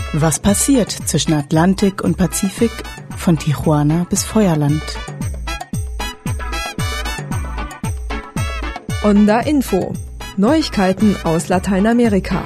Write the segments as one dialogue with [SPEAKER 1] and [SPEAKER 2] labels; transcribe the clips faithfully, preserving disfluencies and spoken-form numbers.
[SPEAKER 1] Was passiert zwischen Atlantik und Pazifik, von Tijuana bis Feuerland?
[SPEAKER 2] Onda Info. Neuigkeiten aus Lateinamerika.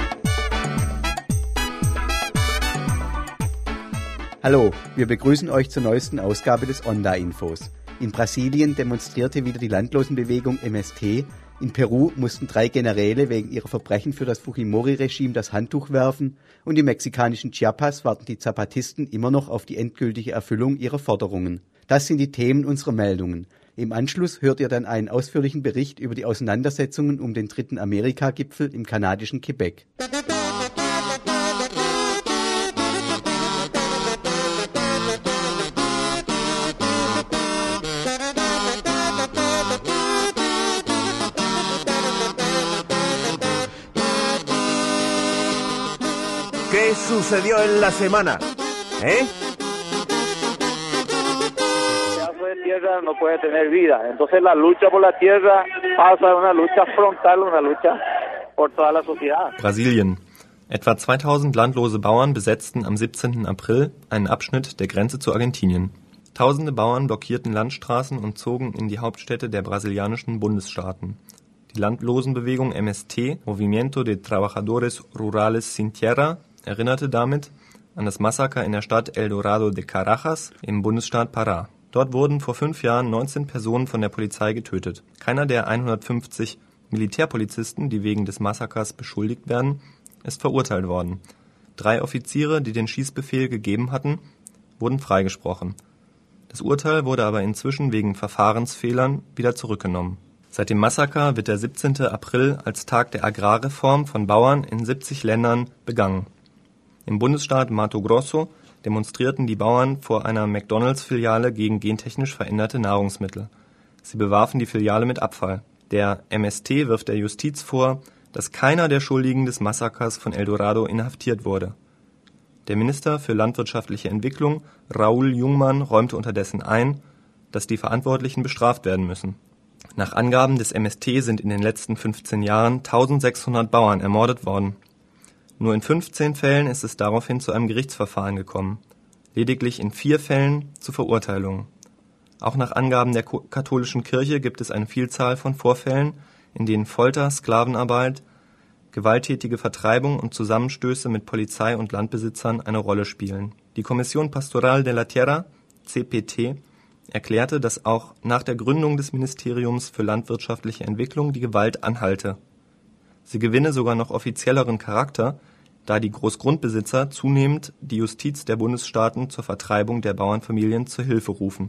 [SPEAKER 3] Hallo, wir begrüßen euch zur neuesten Ausgabe des Onda Infos. In Brasilien demonstrierte wieder die Landlosenbewegung M S T. In Peru mussten drei Generäle wegen ihrer Verbrechen für das Fujimori-Regime das Handtuch werfen und im mexikanischen Chiapas warten die Zapatisten immer noch auf die endgültige Erfüllung ihrer Forderungen. Das sind die Themen unserer Meldungen. Im Anschluss hört ihr dann einen ausführlichen Bericht über die Auseinandersetzungen um den dritten Amerika-Gipfel im kanadischen Quebec.
[SPEAKER 4] ¿Qué sucedió en la semana? ¿Eh?
[SPEAKER 5] De tierra no puede tener vida. Entonces la lucha por la tierra pasa de una lucha frontal, una lucha por toda la sociedad.
[SPEAKER 6] Brasilien. Etwa zweitausend landlose Bauern besetzten am siebzehnten April einen Abschnitt der Grenze zu Argentinien. Tausende Bauern blockierten Landstraßen und zogen in die Hauptstädte der brasilianischen Bundesstaaten. Die Landlosenbewegung M S T, Movimiento de Trabajadores Rurales Sin Tierra, erinnerte damit an das Massaker in der Stadt El Dorado de Caracas im Bundesstaat Pará. Dort wurden vor fünf Jahren neunzehn Personen von der Polizei getötet. Keiner der hundertfünfzig Militärpolizisten, die wegen des Massakers beschuldigt werden, ist verurteilt worden. Drei Offiziere, die den Schießbefehl gegeben hatten, wurden freigesprochen. Das Urteil wurde aber inzwischen wegen Verfahrensfehlern wieder zurückgenommen. Seit dem Massaker wird der siebzehnten April als Tag der Agrarreform von Bauern in siebzig Ländern begangen. Im Bundesstaat Mato Grosso demonstrierten die Bauern vor einer McDonalds-Filiale gegen gentechnisch veränderte Nahrungsmittel. Sie bewarfen die Filiale mit Abfall. Der M S T wirft der Justiz vor, dass keiner der Schuldigen des Massakers von El Dorado inhaftiert wurde. Der Minister für landwirtschaftliche Entwicklung, Raúl Jungmann, räumte unterdessen ein, dass die Verantwortlichen bestraft werden müssen. Nach Angaben des M S T sind in den letzten fünfzehn Jahren eintausendsechshundert Bauern ermordet worden. Nur in fünfzehn Fällen ist es daraufhin zu einem Gerichtsverfahren gekommen. Lediglich in vier Fällen zu Verurteilungen. Auch nach Angaben der katholischen Kirche gibt es eine Vielzahl von Vorfällen, in denen Folter, Sklavenarbeit, gewalttätige Vertreibung und Zusammenstöße mit Polizei und Landbesitzern eine Rolle spielen. Die Comisión Pastoral de la Tierra, C P T, erklärte, dass auch nach der Gründung des Ministeriums für landwirtschaftliche Entwicklung die Gewalt anhalte. Sie gewinne sogar noch offizielleren Charakter, da die Großgrundbesitzer zunehmend die Justiz der Bundesstaaten zur Vertreibung der Bauernfamilien zur Hilfe rufen.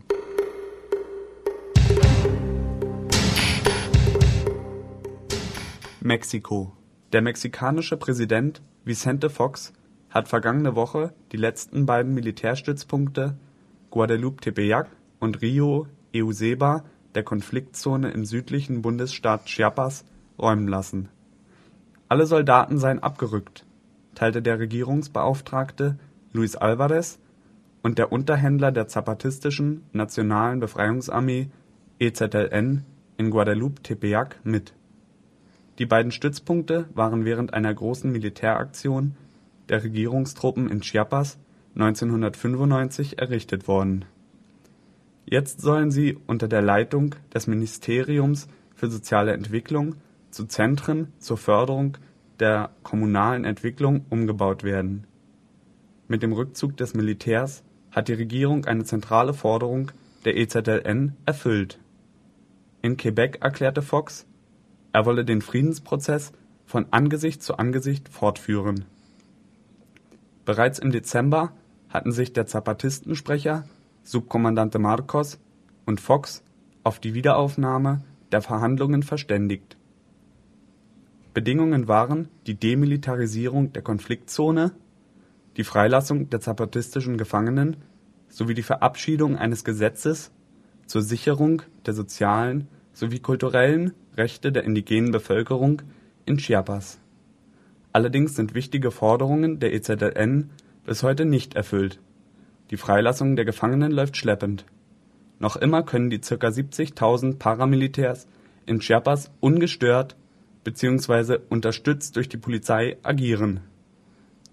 [SPEAKER 7] Mexiko. Der mexikanische Präsident Vicente Fox hat vergangene Woche die letzten beiden Militärstützpunkte Guadalupe Tepeyac und Rio Euseba der Konfliktzone im südlichen Bundesstaat Chiapas räumen lassen. Alle Soldaten seien abgerückt, teilte der Regierungsbeauftragte Luis Alvarez und der Unterhändler der zapatistischen Nationalen Befreiungsarmee E Z L N in Guadalupe Tepeyac mit. Die beiden Stützpunkte waren während einer großen Militäraktion der Regierungstruppen in Chiapas neunzehnhundertfünfundneunzig errichtet worden. Jetzt sollen sie unter der Leitung des Ministeriums für soziale Entwicklung zu Zentren zur Förderung der kommunalen Entwicklung umgebaut werden. Mit dem Rückzug des Militärs hat die Regierung eine zentrale Forderung der E Z L N erfüllt. In Quebec erklärte Fox, er wolle den Friedensprozess von Angesicht zu Angesicht fortführen. Bereits im Dezember hatten sich der Zapatistensprecher Subkommandante Marcos und Fox auf die Wiederaufnahme der Verhandlungen verständigt. Bedingungen waren die Demilitarisierung der Konfliktzone, die Freilassung der zapatistischen Gefangenen sowie die Verabschiedung eines Gesetzes zur Sicherung der sozialen sowie kulturellen Rechte der indigenen Bevölkerung in Chiapas. Allerdings sind wichtige Forderungen der E Z L N bis heute nicht erfüllt. Die Freilassung der Gefangenen läuft schleppend. Noch immer können die ca. siebzigtausend Paramilitärs in Chiapas ungestört bzw. unterstützt durch die Polizei agieren.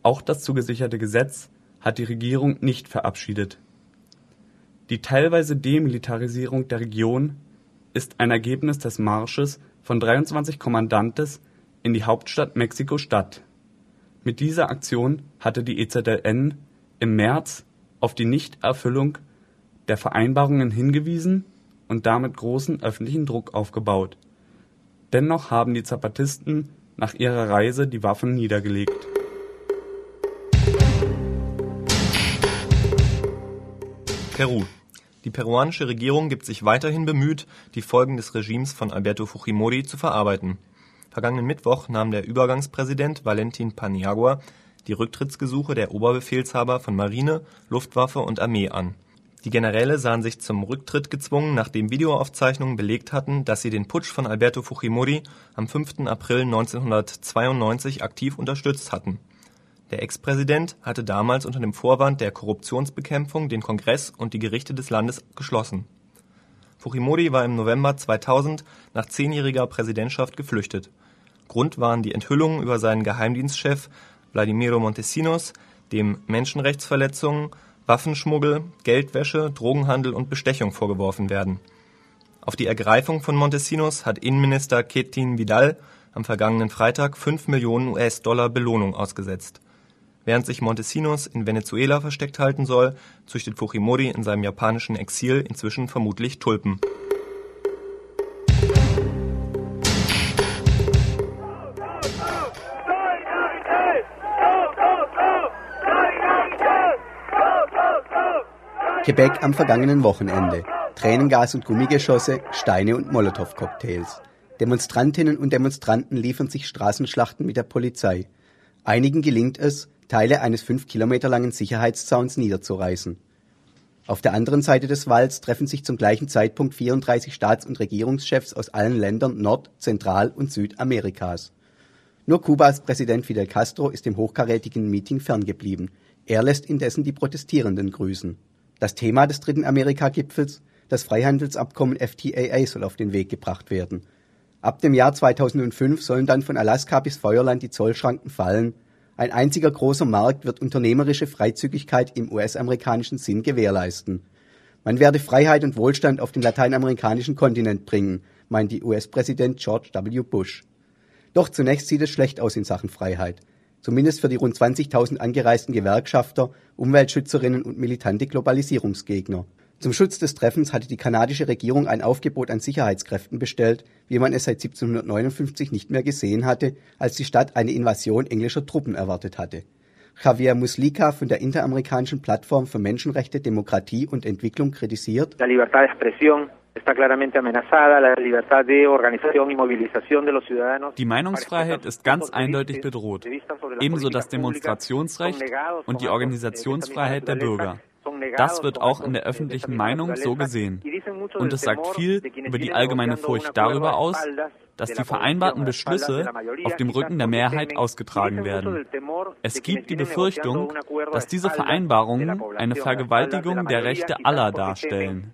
[SPEAKER 7] Auch das zugesicherte Gesetz hat die Regierung nicht verabschiedet. Die teilweise Demilitarisierung der Region ist ein Ergebnis des Marsches von dreiundzwanzig Kommandantes in die Hauptstadt Mexiko-Stadt. Mit dieser Aktion hatte die E Z L N im März auf die Nichterfüllung der Vereinbarungen hingewiesen und damit großen öffentlichen Druck aufgebaut. Dennoch haben die Zapatisten nach ihrer Reise die Waffen niedergelegt.
[SPEAKER 6] Peru. Die peruanische Regierung gibt sich weiterhin bemüht, die Folgen des Regimes von Alberto Fujimori zu verarbeiten. Vergangenen Mittwoch nahm der Übergangspräsident Valentin Paniagua die Rücktrittsgesuche der Oberbefehlshaber von Marine, Luftwaffe und Armee an. Die Generäle sahen sich zum Rücktritt gezwungen, nachdem Videoaufzeichnungen belegt hatten, dass sie den Putsch von Alberto Fujimori am fünften April neunzehnhundertzweiundneunzig aktiv unterstützt hatten. Der Ex-Präsident hatte damals unter dem Vorwand der Korruptionsbekämpfung den Kongress und die Gerichte des Landes geschlossen. Fujimori war im November zweitausend nach zehnjähriger Präsidentschaft geflüchtet. Grund waren die Enthüllungen über seinen Geheimdienstchef Vladimiro Montesinos, dem Menschenrechtsverletzungen, Waffenschmuggel, Geldwäsche, Drogenhandel und Bestechung vorgeworfen werden. Auf die Ergreifung von Montesinos hat Innenminister Quetin Vidal am vergangenen Freitag fünf Millionen U S-Dollar Belohnung ausgesetzt. Während sich Montesinos in Venezuela versteckt halten soll, züchtet Fujimori in seinem japanischen Exil inzwischen vermutlich Tulpen.
[SPEAKER 3] Quebec am vergangenen Wochenende. Tränengas und Gummigeschosse, Steine und Molotow-Cocktails. Demonstrantinnen und Demonstranten liefern sich Straßenschlachten mit der Polizei. Einigen gelingt es, Teile eines fünf Kilometer langen Sicherheitszauns niederzureißen. Auf der anderen Seite des Walls treffen sich zum gleichen Zeitpunkt vierunddreißig Staats- und Regierungschefs aus allen Ländern Nord-, Zentral- und Südamerikas. Nur Kubas Präsident Fidel Castro ist dem hochkarätigen Meeting ferngeblieben. Er lässt indessen die Protestierenden grüßen. Das Thema des dritten Amerika-Gipfels, das Freihandelsabkommen F T A A, soll auf den Weg gebracht werden. Ab dem Jahr zweitausendfünf sollen dann von Alaska bis Feuerland die Zollschranken fallen. Ein einziger großer Markt wird unternehmerische Freizügigkeit im U S-amerikanischen Sinn gewährleisten. Man werde Freiheit und Wohlstand auf den lateinamerikanischen Kontinent bringen, meint U S-Präsident George W. Bush. Doch zunächst sieht es schlecht aus in Sachen Freiheit. Zumindest für die rund zwanzigtausend angereisten Gewerkschafter, Umweltschützerinnen und militante Globalisierungsgegner. Zum Schutz des Treffens hatte die kanadische Regierung ein Aufgebot an Sicherheitskräften bestellt, wie man es seit siebzehnhundertneunundfünfzig nicht mehr gesehen hatte, als die Stadt eine Invasion englischer Truppen erwartet hatte. Javier Muslika von der Interamerikanischen Plattform für Menschenrechte, Demokratie und Entwicklung kritisiert:
[SPEAKER 8] La libertad de expresión está claramente amenazada, la libertad de organización y movilización de los ciudadanos.
[SPEAKER 7] Die Meinungsfreiheit ist ganz eindeutig bedroht, ebenso das Demonstrationsrecht und die Organisationsfreiheit der Bürger. Das wird auch in der öffentlichen Meinung so gesehen. Und es sagt viel über die allgemeine Furcht darüber aus, dass die vereinbarten Beschlüsse auf dem Rücken der Mehrheit ausgetragen werden. Es gibt die Befürchtung, dass diese Vereinbarungen eine Vergewaltigung der Rechte aller darstellen.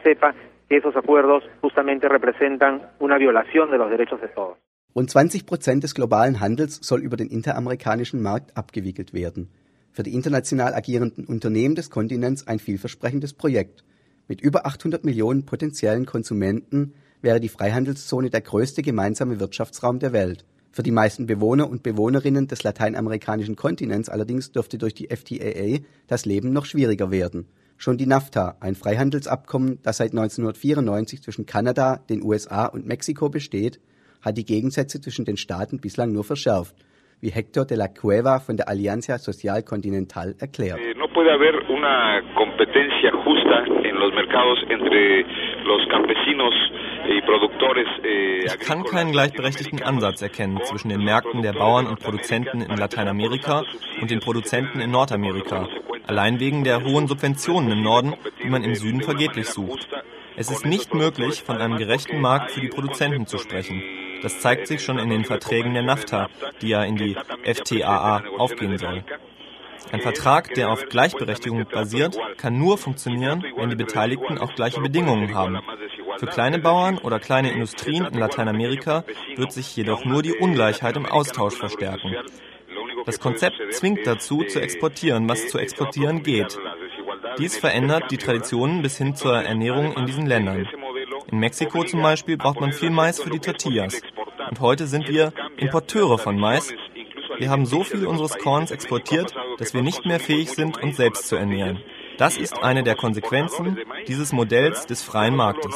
[SPEAKER 3] Rund zwanzig Prozent des globalen Handels soll über den interamerikanischen Markt abgewickelt werden. Für die international agierenden Unternehmen des Kontinents ein vielversprechendes Projekt. Mit über achthundert Millionen potenziellen Konsumenten wäre die Freihandelszone der größte gemeinsame Wirtschaftsraum der Welt. Für die meisten Bewohner und Bewohnerinnen des lateinamerikanischen Kontinents allerdings dürfte durch die F T A A das Leben noch schwieriger werden. Schon die NAFTA, ein Freihandelsabkommen, das seit neunzehnhundertvierundneunzig zwischen Kanada, den U S A und Mexiko besteht, hat die Gegensätze zwischen den Staaten bislang nur verschärft, wie Héctor de la Cueva von der Alianza Social Continental erklärt.
[SPEAKER 9] No puede haber una competencia justa en los mercados entre los campesinos y productores.
[SPEAKER 6] Ich kann keinen gleichberechtigten Ansatz erkennen zwischen den Märkten der Bauern und Produzenten in Lateinamerika und den Produzenten in Nordamerika, allein wegen der hohen Subventionen im Norden, die man im Süden vergeblich sucht. Es ist nicht möglich, von einem gerechten Markt für die Produzenten zu sprechen. Das zeigt sich schon in den Verträgen der NAFTA, die ja in die F T A A aufgehen soll. Ein Vertrag, der auf Gleichberechtigung basiert, kann nur funktionieren, wenn die Beteiligten auch gleiche Bedingungen haben. Für kleine Bauern oder kleine Industrien in Lateinamerika wird sich jedoch nur die Ungleichheit im Austausch verstärken. Das Konzept zwingt dazu, zu exportieren, was zu exportieren geht. Dies verändert die Traditionen bis hin zur Ernährung in diesen Ländern. In Mexiko zum Beispiel braucht man viel Mais für die Tortillas. Und heute sind wir Importeure von Mais. Wir haben so viel unseres Korns exportiert, dass wir nicht mehr fähig sind, uns selbst zu ernähren. Das ist eine der Konsequenzen dieses Modells des freien Marktes.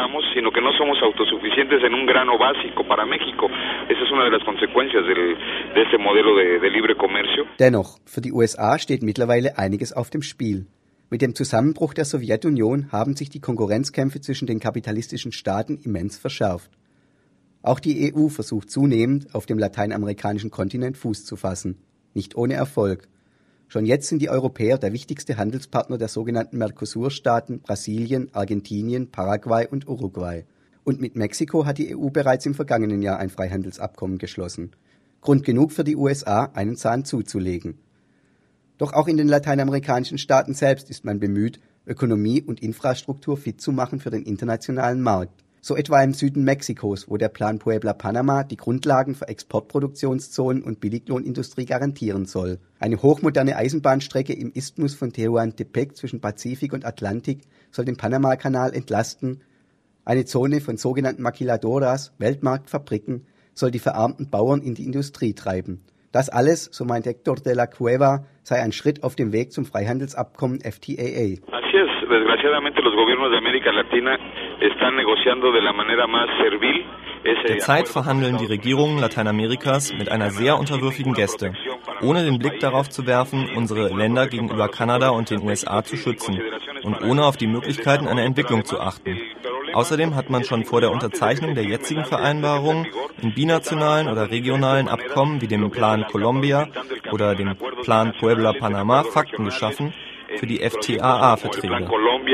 [SPEAKER 3] Dennoch, für die U S A steht mittlerweile einiges auf dem Spiel. Mit dem Zusammenbruch der Sowjetunion haben sich die Konkurrenzkämpfe zwischen den kapitalistischen Staaten immens verschärft. Auch die E U versucht zunehmend, auf dem lateinamerikanischen Kontinent Fuß zu fassen. Nicht ohne Erfolg. Schon jetzt sind die Europäer der wichtigste Handelspartner der sogenannten Mercosur-Staaten Brasilien, Argentinien, Paraguay und Uruguay. Und mit Mexiko hat die E U bereits im vergangenen Jahr ein Freihandelsabkommen geschlossen. Grund genug für die U S A, einen Zahn zuzulegen. Doch auch in den lateinamerikanischen Staaten selbst ist man bemüht, Ökonomie und Infrastruktur fit zu machen für den internationalen Markt. So etwa im Süden Mexikos, wo der Plan Puebla-Panama die Grundlagen für Exportproduktionszonen und Billiglohnindustrie garantieren soll. Eine hochmoderne Eisenbahnstrecke im Isthmus von Tehuantepec zwischen Pazifik und Atlantik soll den Panama-Kanal entlasten. Eine Zone von sogenannten Maquiladoras, Weltmarktfabriken, soll die verarmten Bauern in die Industrie treiben. Das alles, so meint Héctor de la Cueva, sei ein Schritt auf dem Weg zum Freihandelsabkommen F T A A.
[SPEAKER 9] Así es, desgraciadamente los gobiernos de América Latina están negociando de la manera más servil.
[SPEAKER 6] Derzeit verhandeln die Regierungen Lateinamerikas mit einer sehr unterwürfigen Geste, ohne den Blick darauf zu werfen, unsere Länder gegenüber Kanada und den U S A zu schützen und ohne auf die Möglichkeiten einer Entwicklung zu achten. Außerdem hat man schon vor der Unterzeichnung der jetzigen Vereinbarungen in binationalen oder regionalen Abkommen wie dem Plan Colombia oder dem Plan Puebla-Panama Fakten geschaffen für die F T A A-Verträge.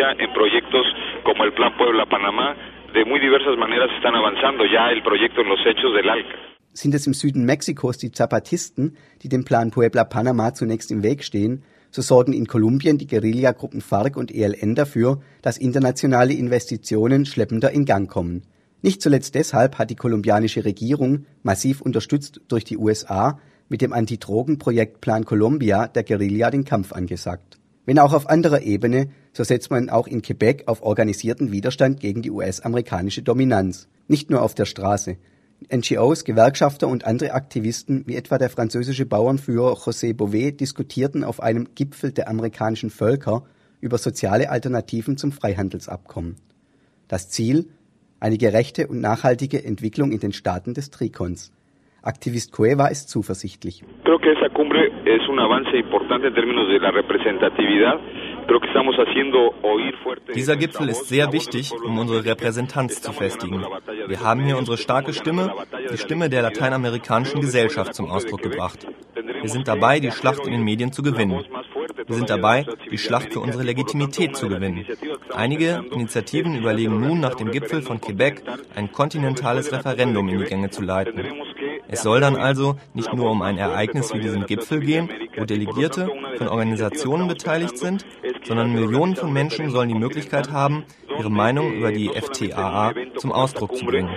[SPEAKER 3] Sind es im Süden Mexikos die Zapatisten, die dem Plan Puebla-Panama zunächst im Weg stehen, so sorgen in Kolumbien die Guerillagruppen FARC und E L N dafür, dass internationale Investitionen schleppender in Gang kommen. Nicht zuletzt deshalb hat die kolumbianische Regierung, massiv unterstützt durch die U S A, mit dem Antidrogenprojekt Plan Colombia der Guerilla den Kampf angesagt. Wenn auch auf anderer Ebene, so setzt man auch in Quebec auf organisierten Widerstand gegen die U S-amerikanische Dominanz. Nicht nur auf der Straße. N G Os, Gewerkschafter und andere Aktivisten, wie etwa der französische Bauernführer José Bové, diskutierten auf einem Gipfel der amerikanischen Völker über soziale Alternativen zum Freihandelsabkommen. Das Ziel? Eine gerechte und nachhaltige Entwicklung in den Staaten des Trikons. Aktivist Cueva ist zuversichtlich.
[SPEAKER 9] Creo que esa cumbre es un avance importante en términos de la representatividad.
[SPEAKER 6] Dieser Gipfel ist sehr wichtig, um unsere Repräsentanz zu festigen. Wir haben hier unsere starke Stimme, die Stimme der lateinamerikanischen Gesellschaft zum Ausdruck gebracht. Wir sind dabei, die Schlacht in den Medien zu gewinnen. Wir sind dabei, die Schlacht für unsere Legitimität zu gewinnen. Einige Initiativen überlegen nun, nach dem Gipfel von Quebec ein kontinentales Referendum in die Gänge zu leiten. Es soll dann also nicht nur um ein Ereignis wie diesen Gipfel gehen, wo Delegierte von Organisationen beteiligt sind, sondern Millionen von Menschen sollen die Möglichkeit haben, ihre Meinung über die F T A A zum Ausdruck zu bringen.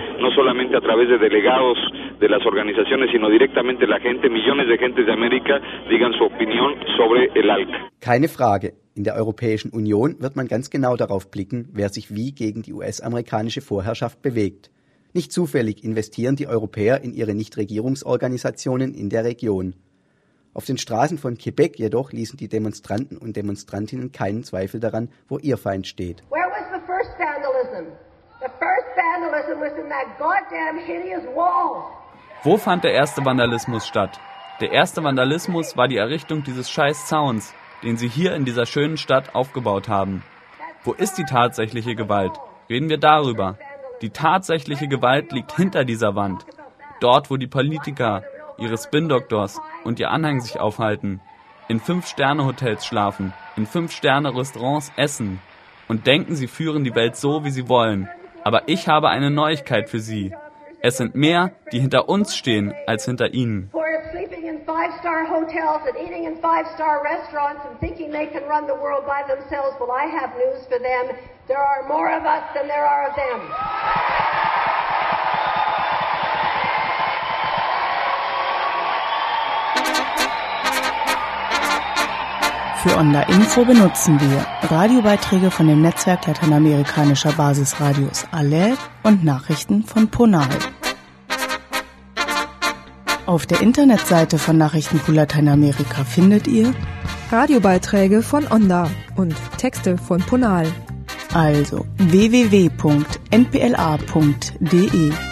[SPEAKER 3] Keine Frage. In der Europäischen Union wird man ganz genau darauf blicken, wer sich wie gegen die U S-amerikanische Vorherrschaft bewegt. Nicht zufällig investieren die Europäer in ihre Nichtregierungsorganisationen in der Region. Auf den Straßen von Quebec jedoch ließen die Demonstranten und Demonstrantinnen keinen Zweifel daran, wo ihr Feind steht.
[SPEAKER 10] Where was the first vandalism? The first vandalism was in that goddamn hideous wall.
[SPEAKER 7] Wo fand der erste Vandalismus statt? Der erste Vandalismus war die Errichtung dieses scheiß Zauns, den sie hier in dieser schönen Stadt aufgebaut haben. Wo ist die tatsächliche Gewalt? Reden wir darüber. Die tatsächliche Gewalt liegt hinter dieser Wand. Dort, wo die Politiker, ihre Spin-Doktors und ihr Anhang sich aufhalten, in Fünf-Sterne-Hotels schlafen, in Fünf-Sterne-Restaurants essen und denken, sie führen die Welt so, wie sie wollen. Aber ich habe eine Neuigkeit für Sie. Es sind mehr, die hinter uns stehen, als hinter ihnen.
[SPEAKER 10] Five-star hotels and eating in five-star restaurants and thinking they can run the world by themselves. Well, I have news for them. There are more of us than there are of them.
[SPEAKER 1] Für Onda Info benutzen wir Radiobeiträge von dem Netzwerk lateinamerikanischer Basisradios A L E und Nachrichten von Ponal. Auf der Internetseite von Nachrichtenpool Lateinamerika findet ihr
[SPEAKER 2] Radiobeiträge von Onda und Texte von Ponal.
[SPEAKER 1] Also w w w punkt n p l a punkt d e.